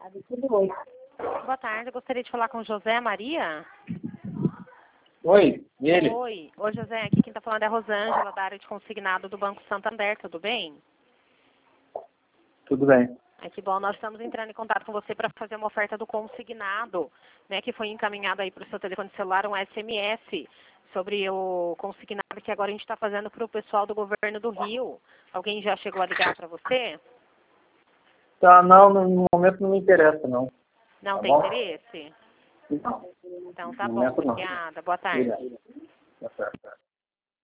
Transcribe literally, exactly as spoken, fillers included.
Boa tarde, eu gostaria de falar com José Maria. Oi, e ele? Oi, oi José, aqui quem está falando é a Rosângela, da área de consignado do Banco Santander, tudo bem? Tudo bem. É que bom, nós estamos entrando em contato com você para fazer uma oferta do consignado, né, que foi encaminhado aí para o seu telefone celular, um S M S, sobre o consignado que agora a gente está fazendo para o pessoal do governo do Rio. Alguém já chegou a ligar para você? Tá, não, no momento não me interessa, não. Não Tá tem bom? interesse? Não, Então tá no bom, momento não. obrigada, boa tarde. Obrigado. Tá certo.